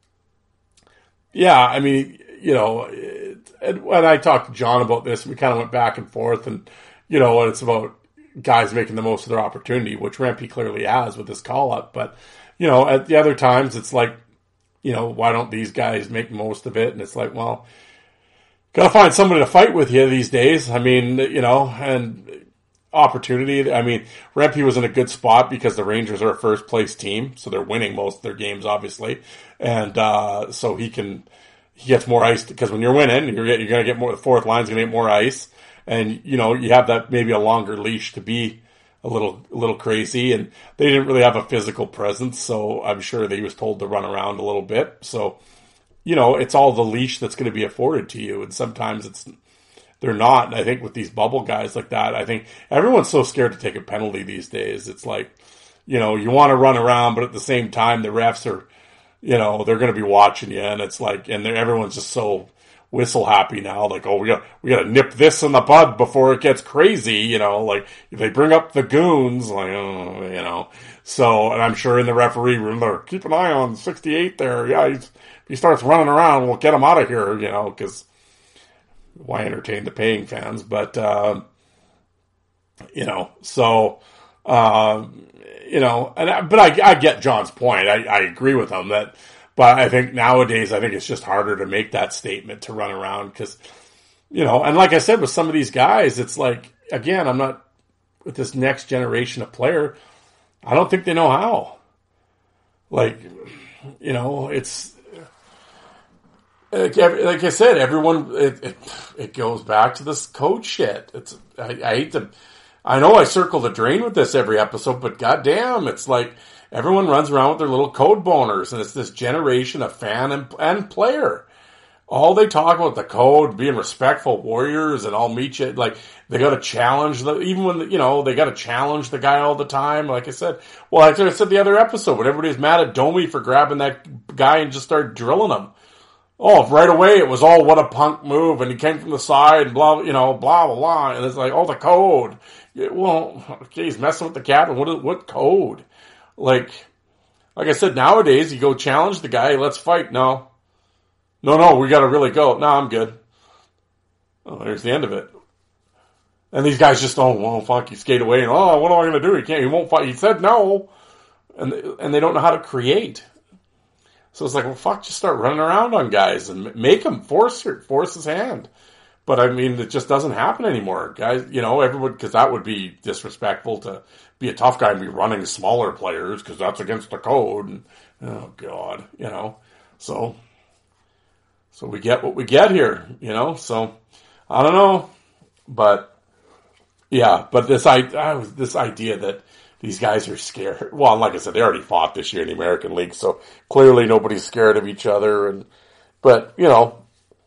yeah, I mean, you know, it, and when I talked to John about this, we kind of went back and forth, and, you know, it's about guys making the most of their opportunity, which Rempe clearly has with this call-up. But, you know, at the other times, it's like, you know, why don't these guys make most of it? And it's like, well, gotta find somebody to fight with you these days. I mean, you know, and opportunity. I mean, Rempe was in a good spot because the Rangers are a first-place team, so they're winning most of their games, obviously. And uh, so he can... He gets more ice because when you're winning, you're, you're going to get more, the fourth line's going to get more ice. And, you know, you have that maybe a longer leash to be a little, a little crazy. And they didn't really have a physical presence. So I'm sure that he was told to run around a little bit. So, you know, it's all the leash that's going to be afforded to you. And sometimes it's, they're not. And I think with these bubble guys like that, I think everyone's so scared to take a penalty these days. It's like, you know, you want to run around, but at the same time, the refs are, you know, they're going to be watching you, and it's like, and everyone's just so whistle happy now. Like, oh, we got we got to nip this in the bud before it gets crazy. You know, like if they bring up the goons, like, oh, you know. So, and I'm sure in the referee room, they're keep an eye on sixty-eight there. Yeah, he's, if he starts running around, we'll get him out of here. You know, because why entertain the paying fans? But uh, you know, so. Um, You know, and I, but I, I get John's point. I, I agree with him that, but I think nowadays, I think it's just harder to make that statement to run around because, you know, and like I said, with some of these guys, it's like, again, I'm not, with this next generation of player, I don't think they know how. Like, you know, it's, like, like I said, everyone, it, it, it goes back to this code shit. It's, I, I hate to, I know I circle the drain with this every episode, but goddamn, it's like everyone runs around with their little code boners, and it's this generation of fan and, and player. All they talk about the code, being respectful warriors, and I'll meet you. Like, they got to challenge the, even when, you know, they got to challenge the guy all the time. Like I said, well, like I said the other episode, when everybody was mad at Domi for grabbing that guy and just started drilling him. Oh, right away it was all what a punk move, and he came from the side, and blah, you know, blah, blah, blah. And it's like, oh, the code. Yeah, well, okay, he's messing with the captain. What, what code? Like, like I said, nowadays you go challenge the guy, let's fight. No. No, no, we got to really go. No, I'm good. Oh, there's the end of it. And these guys just, oh, well, fuck, you skate away, and oh, what am I going to do? He can't, he won't fight. He said no. And, and they don't know how to create. So it's like, well, fuck, just start running around on guys and make him force her, force his hand. But I mean, it just doesn't happen anymore, guys. You know, everyone, because that would be disrespectful to be a tough guy and be running smaller players because that's against the code. And, oh God, you know. So, so we get what we get here, you know. So I don't know, but yeah, but this I, I this idea that these guys are scared. Well, like I said, they already fought this year in the American League, so clearly nobody's scared of each other. And but you know.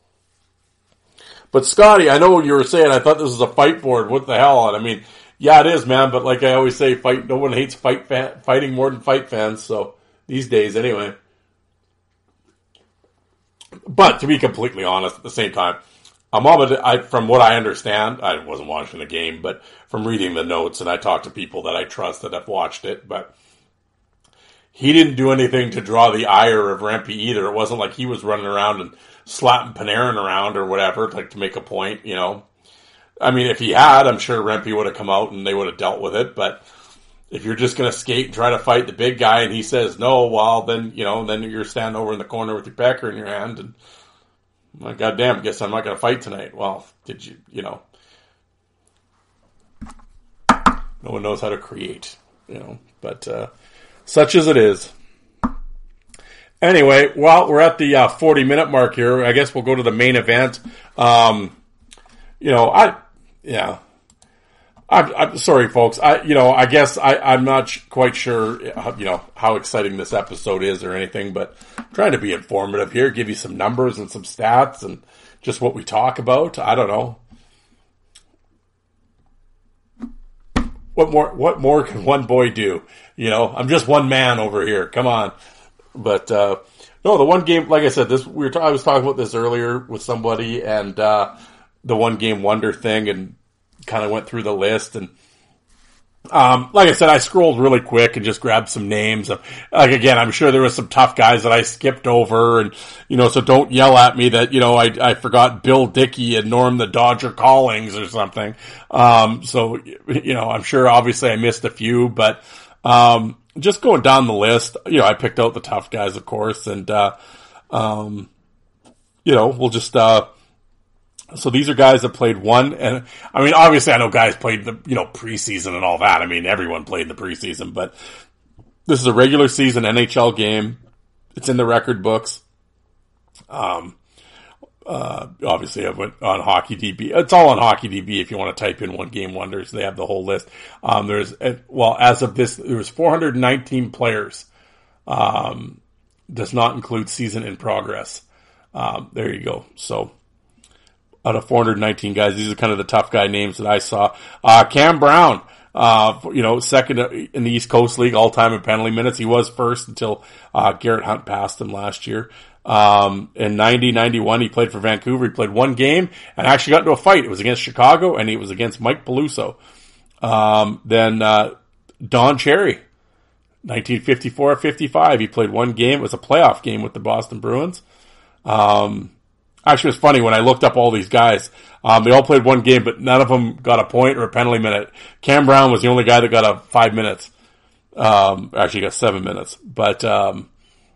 But Scotty, I know what you were saying. I thought this was a fight board. What the hell? And I mean, yeah, it is, man. But like I always say, fight. No one hates fight fan, fighting more than fight fans. So these days, anyway. But to be completely honest, at the same time, Ahmad, I, from what I understand, I wasn't watching the game, but from reading the notes, and I talked to people that I trust that have watched it, but he didn't do anything to draw the ire of Rempe either. It wasn't like he was running around and slapping Panarin around or whatever, like to make a point, you know. I mean, if he had, I'm sure Rempe would have come out and they would have dealt with it, but if you're just going to skate and try to fight the big guy and he says no, well, then, you know, then you're standing over in the corner with your pecker in your hand and, well, goddamn, guess I'm not going to fight tonight. Well, did you, you know, no one knows how to create, you know, but uh, such as it is. Anyway, well, we're at the uh, forty minute mark here. I guess we'll go to the main event. Um, you know, I, yeah. I'm, I'm sorry, folks. I, you know, I guess I, I'm not sh- quite sure, you know, how exciting this episode is or anything, but I'm trying to be informative here, give you some numbers and some stats and just what we talk about. I don't know. What more, what more can one boy do? You know, I'm just one man over here. Come on. But, uh, no, the one game, like I said, this, we were, t- I was talking about this earlier with somebody and, uh, the one game wonder thing and, kind of went through the list and, um, like I said, I scrolled really quick and just grabbed some names of, like, again, I'm sure there was some tough guys that I skipped over and, you know, so don't yell at me that, you know, I, I forgot Bill Dickey and Norm the Dodger Callings or something. Um, so, you know, I'm sure obviously I missed a few, but, um, just going down the list, you know, I picked out the tough guys, of course, and, uh, um, you know, we'll just, uh, so these are guys that played one, and I mean, obviously I know guys played the, you know, preseason and all that. I mean, everyone played the preseason, but this is a regular season N H L game. It's in the record books. Um, uh, obviously I went on HockeyDB. It's all on HockeyDB if you want to type in one game wonders. They have the whole list. Um, there's, well, as of this, there was four hundred nineteen players. Um, does not include season in progress. Um, there you go. So, out of four hundred nineteen guys, these are kind of the tough guy names that I saw. Uh, Cam Brown, uh, you know, second in the East Coast League all-time in penalty minutes. He was first until, uh, Garrett Hunt passed him last year. Um, in ninety ninety-one, he played for Vancouver. He played one game and actually got into a fight. It was against Chicago and it was against Mike Peluso. Um, then, uh, Don Cherry, nineteen fifty-four fifty-five. He played one game. It was a playoff game with the Boston Bruins. Um, Actually, it was funny when I looked up all these guys. Um, they all played one game, but none of them got a point or a penalty minute. Cam Brown was the only guy that got a five minutes. Um, actually, got seven minutes. But um,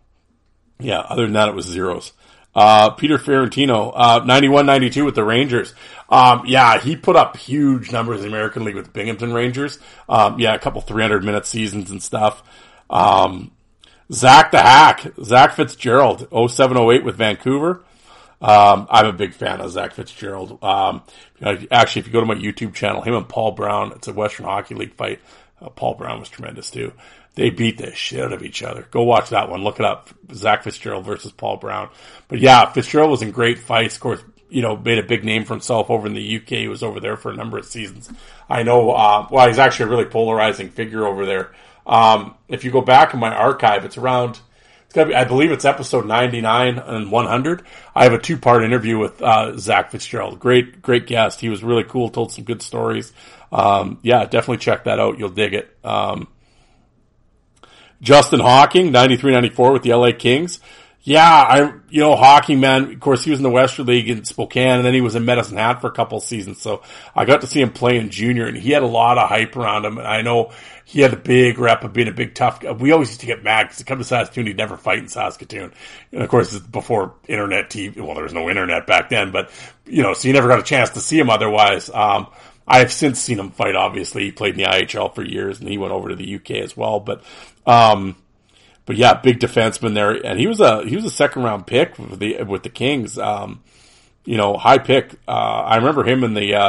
yeah, other than that, it was zeros. Uh, Peter Ferrantino, uh, ninety-one ninety-two with the Rangers. Um, yeah, he put up huge numbers in the American League with the Binghamton Rangers. Um, yeah, a couple three hundred minute seasons and stuff. Um, Zach the Hack, Zach Fitzgerald, oh seven oh eight with Vancouver. Um, I'm a big fan of Zach Fitzgerald. Um, you know, actually, if you go to my YouTube channel, him and Paul Brown, it's a Western Hockey League fight. Uh, Paul Brown was tremendous too. They beat the shit out of each other. Go watch that one. Look it up. Zach Fitzgerald versus Paul Brown. But yeah, Fitzgerald was in great fights. Of course, you know, made a big name for himself over in the U K. He was over there for a number of seasons. I know, uh, well, he's actually a really polarizing figure over there. Um, if you go back in my archive, it's around, I believe it's episode ninety-nine and one hundred. I have a two-part interview with uh, Zach Fitzgerald. Great, great guest. He was really cool, told some good stories. Um, yeah, definitely check that out. You'll dig it. Um, Justin Hawking, ninety-three ninety-four with the L A Kings. Yeah, I you know hockey, man. Of course, he was in the Western League in Spokane, and then he was in Medicine Hat for a couple of seasons. So I got to see him play in junior, and he had a lot of hype around him. And I know he had a big rep of being a big tough guy. We always used to get mad because to come to Saskatoon, he'd never fight in Saskatoon. And of course, it's before internet T V. Well, there was no internet back then, but you know, so you never got a chance to see him otherwise. Um, I have since seen him fight. Obviously, he played in the I H L for years, and he went over to the U K as well. But um, But yeah, big defenseman there, and he was a he was a second round pick with the with the Kings. Um, you know, high pick. Uh, I remember him in the uh,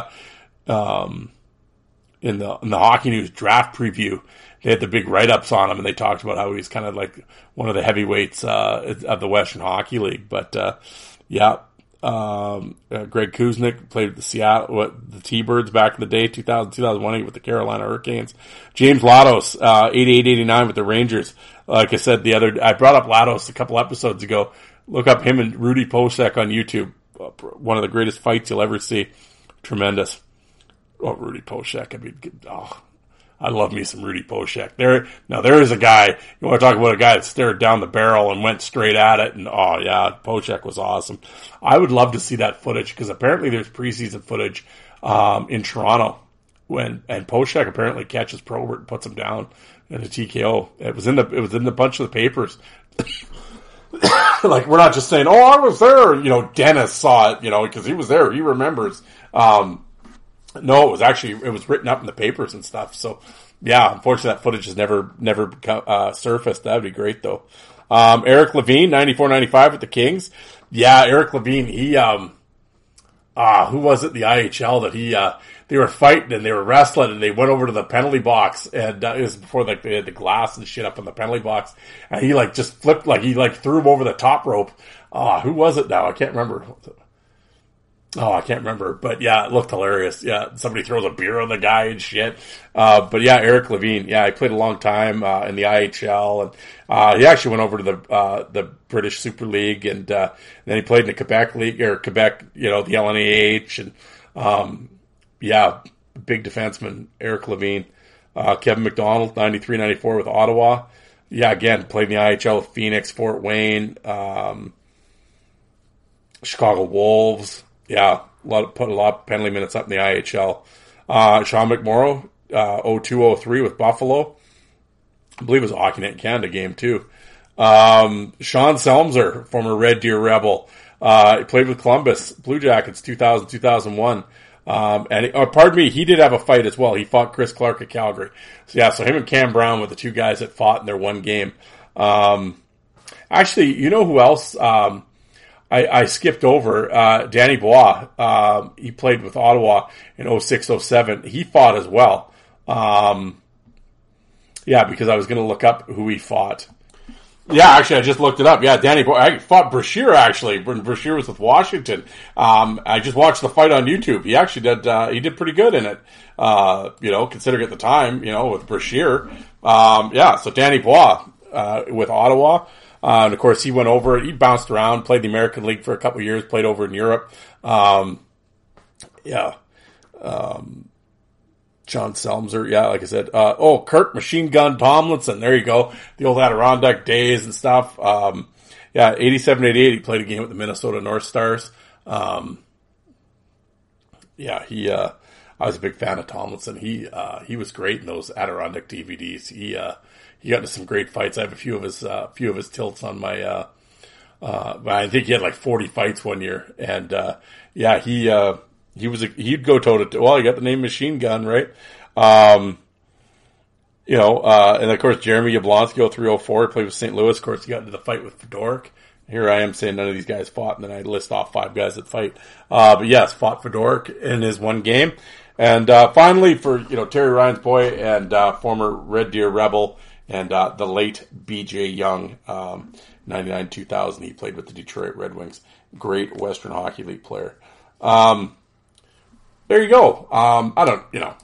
um, in the in the Hockey News draft preview. They had the big write ups on him, and they talked about how he's kind of like one of the heavyweights uh, of the Western Hockey League. But uh, yeah, um, uh, Greg Kuznick played with the Seattle what, the T-Birds back in the day, two thousand, two thousand one with the Carolina Hurricanes. James Latos, uh, eighty-eight eighty-nine with the Rangers. Like I said, the other, I brought up Latos a couple episodes ago. Look up him and Rudy Posek on YouTube. One of the greatest fights you'll ever see. Tremendous. Oh, Rudy Posek. I mean, oh, I love me some Rudy Posek. There, now there is a guy, you want to talk about a guy that stared down the barrel and went straight at it, and oh yeah, Posek was awesome. I would love to see that footage, because apparently there's preseason footage, um, in Toronto, when, and Posek apparently catches Probert and puts him down in a T K O. It was in the, it was in the bunch of the papers. Like, we're not just saying, oh, I was there, you know, Dennis saw it, you know, because he was there, he remembers. Um, no, it was actually, it was written up in the papers and stuff. So, yeah, unfortunately that footage has never, never, uh, surfaced. That would be great, though. Um, Eric Levine, ninety-four ninety-five with the Kings. Yeah, Eric Levine, he, um, ah, uh, who was it, the I H L that he, uh, they were fighting and they were wrestling and they went over to the penalty box, and uh, it was before like they had the glass and shit up in the penalty box, and he like just flipped, like he like threw him over the top rope. Ah, uh, who was it now? I can't remember. Oh, I can't remember, but yeah, it looked hilarious. Yeah, somebody throws a beer on the guy and shit. Uh, but yeah, Eric Levine, yeah, he played a long time, uh, in the I H L, and, uh, he actually went over to the, uh, the British Super League, and, uh, and then he played in the Quebec League, or Quebec, you know, the L N A H, and, um, yeah, big defenseman, Eric Levine. Uh, Kevin McDonald, ninety-three ninety-four with Ottawa. Yeah, again, played in the I H L with Phoenix, Fort Wayne, um, Chicago Wolves. Yeah, a lot of, put a lot of penalty minutes up in the I H L. Uh, Sean McMorrow, uh, oh two oh three with Buffalo. I believe it was a Hockey Night in Canada game, too. Um, Sean Selmser, former Red Deer Rebel. Uh, he played with Columbus Blue Jackets, two thousand, two thousand one. Um, and, oh, pardon me, he did have a fight as well. He fought Chris Clark at Calgary. So yeah, so him and Cam Brown were the two guys that fought in their one game. Um, actually, you know who else, um, I, I skipped over, uh, Danny Bois. Um, he played with Ottawa in oh six oh seven. He fought as well. Um, yeah, because I was going to look up who he fought. Yeah, actually, I just looked it up. Yeah, Danny Bois. I fought Brashear, actually, when Brashear was with Washington. Um, I just watched the fight on YouTube. He actually did, uh, he did pretty good in it. Uh, you know, considering at the time, you know, with Brashear. Um, yeah, so Danny Bois, uh, with Ottawa. Uh, and of course, he went over, he bounced around, played the American League for a couple of years, played over in Europe. Um, yeah. Um, John Selmser, yeah, like I said. Uh, oh, Kirk Machine Gun Tomlinson, there you go. The old Adirondack days and stuff. Um, yeah, eighty-seven eighty-eight, he played a game with the Minnesota North Stars. Um, yeah, he, uh, I was a big fan of Tomlinson. He, uh, he was great in those Adirondack D V Ds. He, uh, he got into some great fights. I have a few of his, uh, few of his tilts on my, uh, uh, I think he had like forty fights one year. And, uh, yeah, he, uh, he was, a, he'd go toe to toe. Well, he got the name Machine Gun, right? Um, you know, uh, and of course, Jeremy Yablonski, oh three oh four, played with Saint Louis. Of course, he got into the fight with Fedoruk. Here I am saying none of these guys fought, and then I list off five guys that fight. Uh, but yes, fought Fedoruk in his one game. And, uh, finally for, you know, Terry Ryan's boy and, uh, former Red Deer Rebel and, uh, the late B J Young, um, ninety-nine two thousand, he played with the Detroit Red Wings. Great Western Hockey League player. Um, there you go. Um, I don't, you know,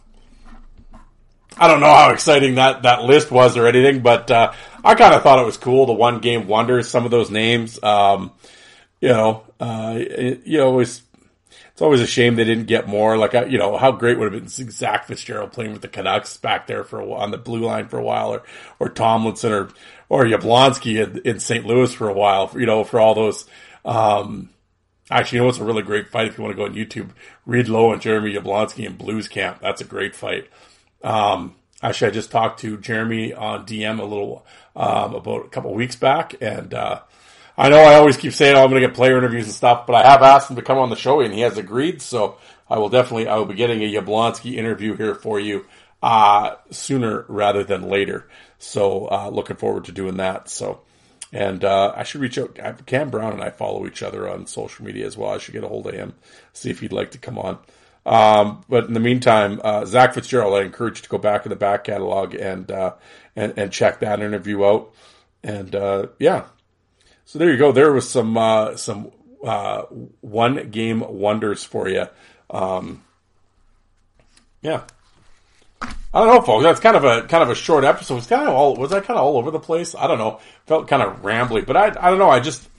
I don't know how exciting that, that list was or anything, but, uh, I kind of thought it was cool. The one game wonders, some of those names, um, you know, uh, it, you know, it was, it's always a shame they didn't get more. Like, you know, how great would have been Zach Fitzgerald playing with the Canucks back there for a while, on the blue line for a while, or, or Tomlinson or, or Yablonski in, in Saint Louis for a while, you know, for all those, um, actually, you know, it's a really great fight if you want to go on YouTube. Reed Lowe and Jeremy Yablonski in Blues Camp. That's a great fight. Um, actually, I just talked to Jeremy on D M a little, um, about a couple of weeks back, and, uh, I know I always keep saying, oh, I'm going to get player interviews and stuff, but I have asked him to come on the show, and he has agreed, so I will definitely, I will be getting a Yablonski interview here for you, uh, sooner rather than later. So, uh, looking forward to doing that. So, and, uh, I should reach out. Cam Brown and I follow each other on social media as well. I should get a hold of him, see if he'd like to come on. Um, but in the meantime, uh, Zach Fitzgerald, I encourage you to go back in the back catalog and, uh, and, and check that interview out. And, uh, yeah. So there you go. There was some, uh, some, uh, one game wonders for you. Um, yeah. I don't know, folks. That's kind of a, kind of a short episode. It's kind of all, was I kind of all over the place? I don't know. Felt kind of rambly, but I, I don't know. I just,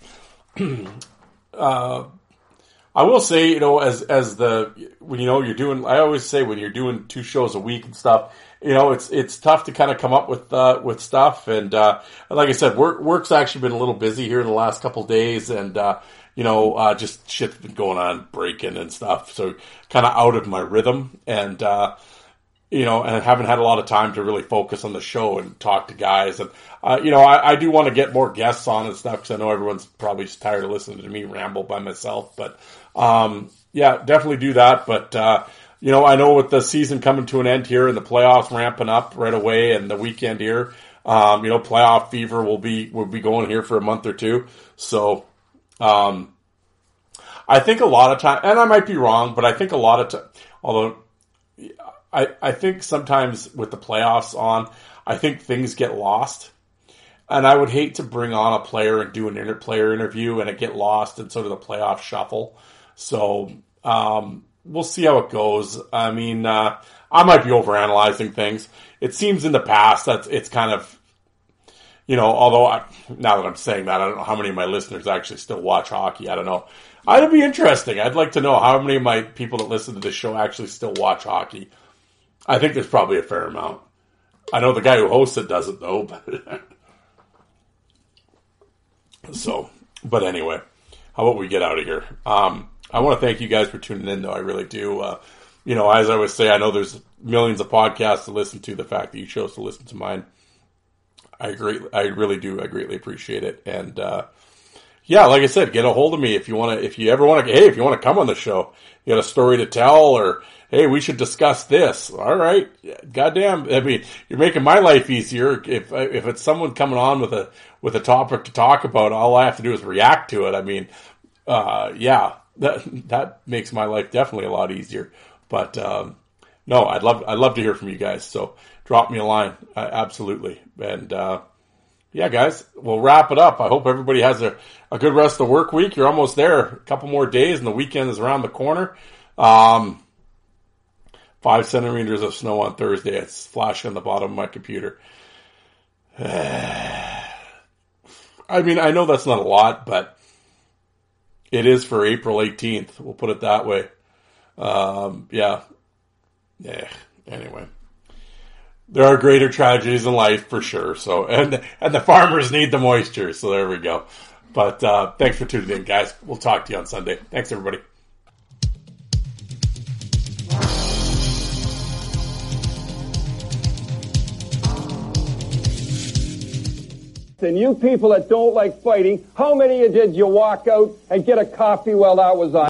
uh, I will say, you know, as, as the, when, you know, you're doing, I always say when you're doing two shows a week and stuff, you know, it's, it's tough to kind of come up with, uh, with stuff. And, uh, like I said, work, work's actually been a little busy here in the last couple of days. And, uh, you know, uh, just shit's been going on, breaking and stuff. So kind of out of my rhythm. And, uh, you know, and I haven't had a lot of time to really focus on the show and talk to guys. And, uh, you know, I, I do want to get more guests on and stuff, because I know everyone's probably just tired of listening to me ramble by myself. But, um, yeah, definitely do that. But, uh, you know, I know with the season coming to an end here and the playoffs ramping up right away and the weekend here, um, you know, playoff fever will be, will be going here for a month or two. So, um, I think a lot of time, and I might be wrong, but I think a lot of time, although I, I think sometimes with the playoffs on, I think things get lost. And I would hate to bring on a player and do an inter player interview and it get lost in sort of the playoff shuffle. So, um, we'll see how it goes. I mean, uh, I might be overanalyzing things. It seems in the past that it's kind of, you know, although I, now that I'm saying that, I don't know how many of my listeners actually still watch hockey. I don't know. It'd be interesting. I'd like to know how many of my people that listen to this show actually still watch hockey. I think there's probably a fair amount. I know the guy who hosts it doesn't though, but so, but anyway, how about we get out of here? Um, I want to thank you guys for tuning in, though. I really do. Uh, you know, as I always say, I know there's millions of podcasts to listen to. The fact that you chose to listen to mine, I agree. I really do. I greatly appreciate it. And uh, yeah, like I said, get a hold of me if you want to. If you ever want to, hey, if you want to come on the show, you got a story to tell, or hey, we should discuss this. All right, goddamn. I mean, you're making my life easier. If if it's someone coming on with a with a topic to talk about, all I have to do is react to it. I mean, uh, yeah. That that makes my life definitely a lot easier. But um, no, I'd love I'd love to hear from you guys. So drop me a line, uh, absolutely. And uh, yeah, guys, we'll wrap it up. I hope everybody has a, a good rest of the work week. You're almost there, a couple more days, and the weekend is around the corner. Um, five centimeters of snow on Thursday. It's flashing on the bottom of my computer. I mean, I know that's not a lot, but it is for April eighteenth. We'll put it that way. Um, yeah. Yeah. Anyway. There are greater tragedies in life for sure. So, and, and the farmers need the moisture. So there we go. But, uh, thanks for tuning in, guys. We'll talk to you on Sunday. Thanks, everybody. And you people that don't like fighting, how many of you did you walk out and get a coffee while that was on?